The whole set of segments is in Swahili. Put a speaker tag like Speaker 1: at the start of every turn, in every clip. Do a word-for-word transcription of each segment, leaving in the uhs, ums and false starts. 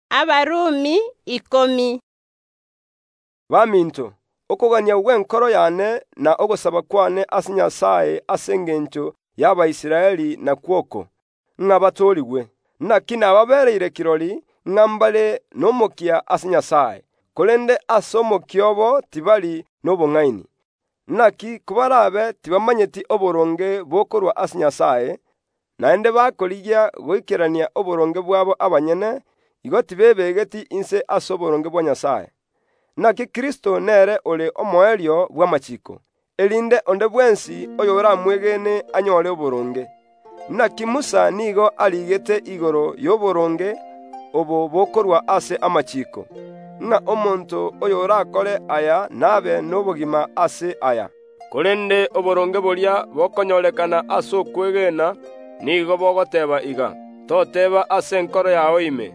Speaker 1: Abarumi ikomi.
Speaker 2: Baminto, okogania gwenkoro yane na ogosaba kwane ase Nyasaye ase engencho y'Abaisiraeli na kwoko ng'abatorigwe naki nababereire kirori ng'ambare n'omokia ase Nyasaye, korende ase omokia obo tibari n'obong'aini. Naki kubarabe tibamanyeti oboronge bokorwa ase Nyasaye, naende bakorigia goikerania oboronge bwabo abanyene, igo tibebegeti inse ase oboronge bwa Nyasaye. Naki Kristo nere ore omoerio bw'amachiko, erinde onde bwensi oyo oramwegene anyore oboronge. Naki Musa nigo arigete igoro y'oboronge obo bokorwa ase amachiko, ng'a omonto oyo orakore aya nabe n'obogima ase aya. Korende oboronge boria bokonyorekana ase okwegena nigo bogoteba iga, toteba ase enkoro yago ime.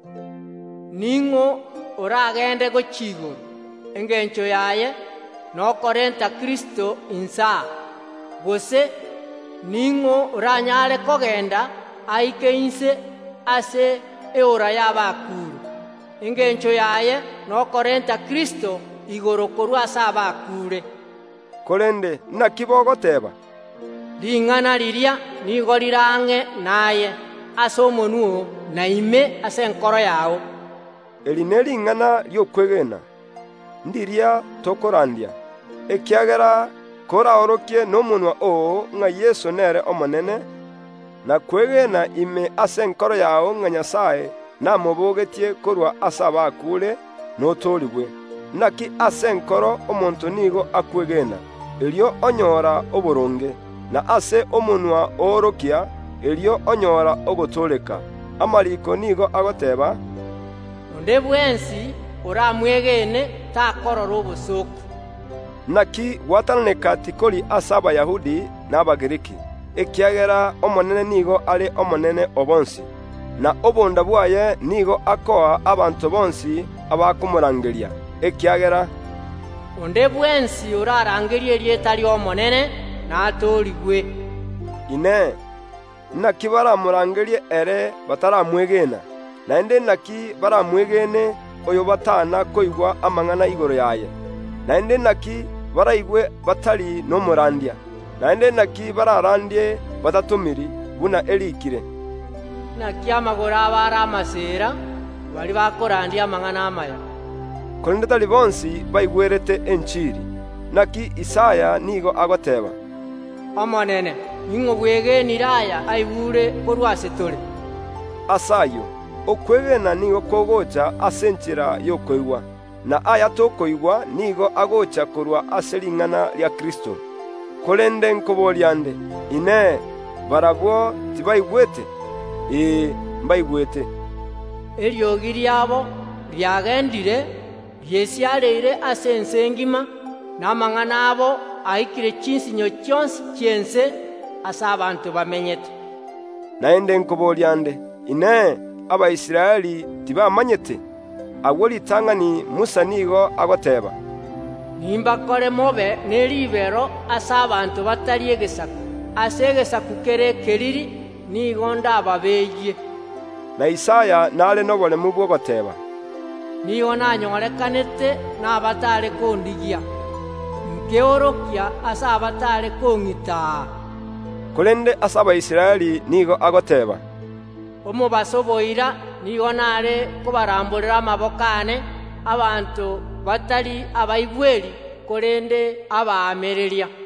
Speaker 3: Ning'o oragende gochigoro engencho yaye nokorenta Kristo insa, gose ning'o oranyare kogenda aike inse ase eora y'abakuru engencho yaye nokorenta Kristo igoro korwa ase abakure.
Speaker 2: Korende naki bogoteba?
Speaker 3: Ring'ana riria nigo rirang'e naye ase omonwa na ime ase enkoro yao.
Speaker 2: Eri ne ring'ana riokwegena ndiria tokorandia, ekiagera koraorokie n'omonwa oo ng'a Yesu nere omonene, na kwegena ime ase enkoro yao ng'a Nyasaye namobogetie korwa ase abakure notorigwe. Naki ase enkoro omonto nigo akwegena, erio onyora oboronge, na ase omonwa oorokia, erio onyora ogotoreka. Amariko nigo agoteba,
Speaker 3: onde bwensi oramwegene takorora obosoku.
Speaker 2: Naki gwatananeka tikori ase Abayahudi na Abagiriki, ekiagera omonene nigo are omonene obonsi, na obonda bwaye nigo akoa abanto bonsi abakomorangeria, ekiagera
Speaker 3: onde bwensi orarangerie erieta ry'omonene natorigwe.
Speaker 2: Ine naki baramorangerie ere bataramwegena, naende naki baramwegene oyo batana koigwa amang'ana igoro yaye, naende naki baraigwe batari n'omorandia, naende naki bararandie batatumiri buna erikire.
Speaker 3: Naki amagoro abare amasera bari bakorandia amang'ana amaya,
Speaker 2: korende tari bonsi baigwerete enchiri. Naki Isaya nigo agoteba,
Speaker 3: omonene ning'o bwegenire aya aibure korwa ase tore.
Speaker 2: Asayo okwegena nigo kogocha ase enchera y'okoigwa, na aya tokoigwa nigo agocha korwa ase ring'ana ria Kristo. Korende nkoboria nde, ine barabwo tibaigwete? Ee, mbaigwete.
Speaker 3: Eriogi riabo riagendire riesiareire ase ense engima, na amang'ana abo aikire chinsinyo chionsi chiense ase abanto bamenyete.
Speaker 2: Naende nkoboria nde, ine Abaisiraeli tibamanyete? Agwo ritang'ani Musa nigo agoteba,
Speaker 3: nimbakore mobe neribero ase abanto batari egesaku, ase egesaku kere ekeriri nigo ndababeyie.
Speaker 2: Na Isaya nare noboremu bwogoteba,
Speaker 3: nigo nanyorekanete nabatare kondigia, nkeorokia ase abatare kong'ita.
Speaker 2: Korende ase Abaisiraeli nigo agoteba,
Speaker 3: omobaso boira nigo nare kobaramborera amaboko ane abanto batari abaibweri korende abaamereria.